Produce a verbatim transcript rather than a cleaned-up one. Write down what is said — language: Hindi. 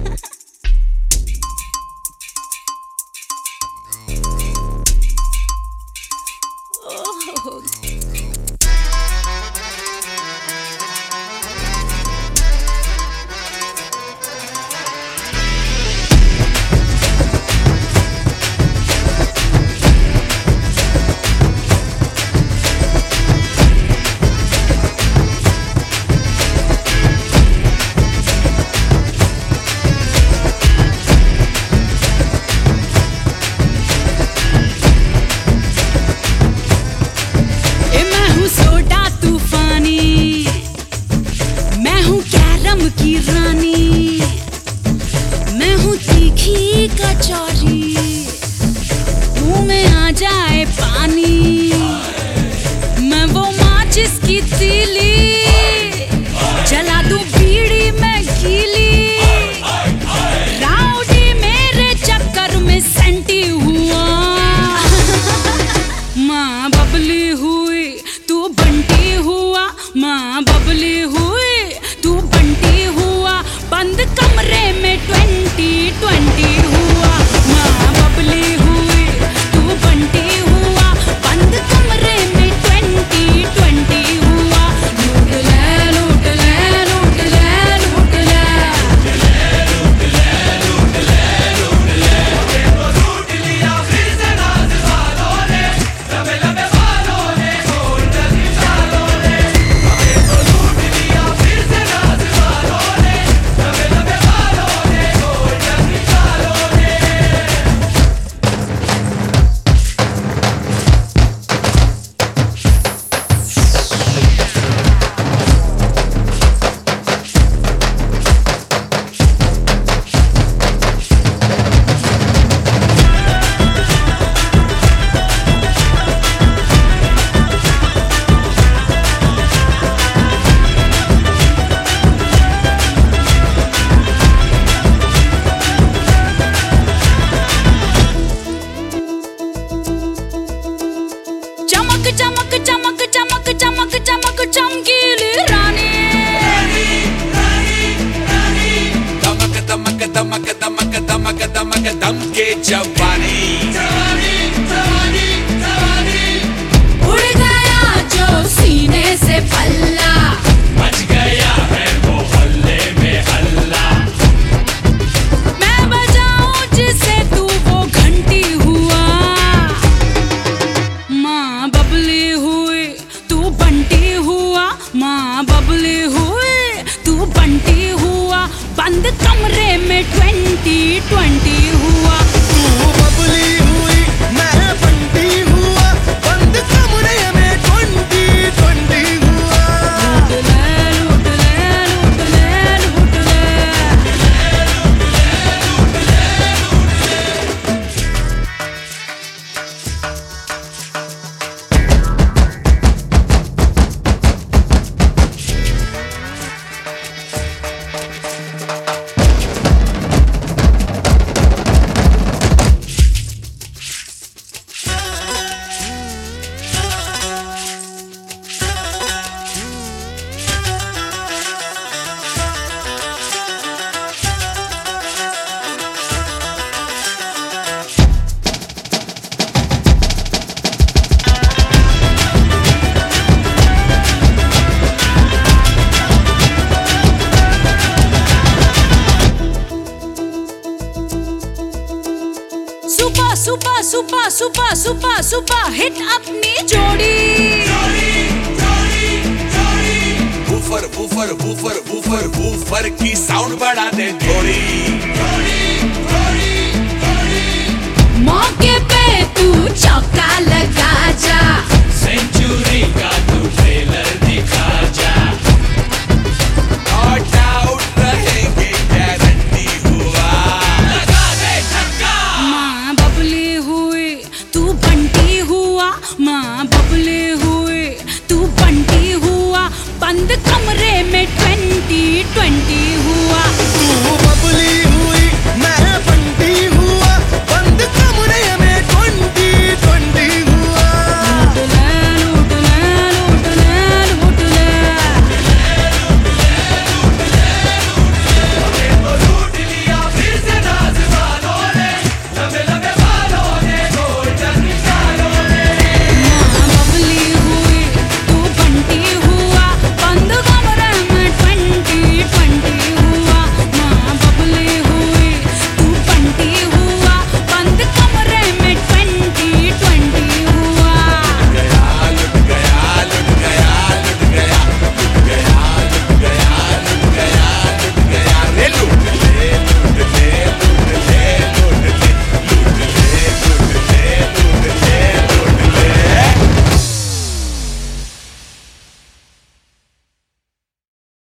की रानी, मैं हूँ तीखी कचौरी, मुंह में आ जाए पानी, मैं वो माचिस की तीली, जला दूं बीड़ी में गीली, राउडी मेरे चक्कर में सेंटी हुआ, माँ बबली हुई तू बंटी हुआ, माँ बबली हुई तू बंटी हुआ, बंद कमरे में ट्वेंटी ट्वेंटी हुआ, माँ बबली हुई तू बंटी हुआ, बंद कमरे में ट्वेंटी ट्वेंटी हुआ, लूट ले लूट ले लूट ले लूट ले लूट ले लूट ले लूट ले लूट लिया फिर से नाज़ वालों ने, लबे लबे वालों ने, गोल्डन निशानों ने, हमें तो लूट लिया फिर से नाज़ वालों ने, लबे लबे वालों ने, गोल्डन निशानों ने। चमक चमक चमक चमक चमक चमक चमकीली रानी, दमक दमक दमक दमक दमक दमक दम के जवानी, उड़ गया जो सीने से पल्ला, मच गया है वो हल्ले में हल्ला, मैं बजाऊं जिसे तू वो घंटी हुआ, माँ बबली हुई तू बंटी हुआ, माँ बबली हुई तू बंटी हुआ, बंद कमरे में ट्वेंटी ट्वेंटी हुआ, तू बबली हुई मैं बंटी हुआ, बंद कमरे में ट्वेंटी ट्वेंटी हुआ। लूट ले लूट ले लूट ले लूट ले super super super super super super hit अपनी जोड़ी, woofer woofer woofer woofer woofer की साउंड बढ़ा दे थोड़ी, मौके पे तू चौका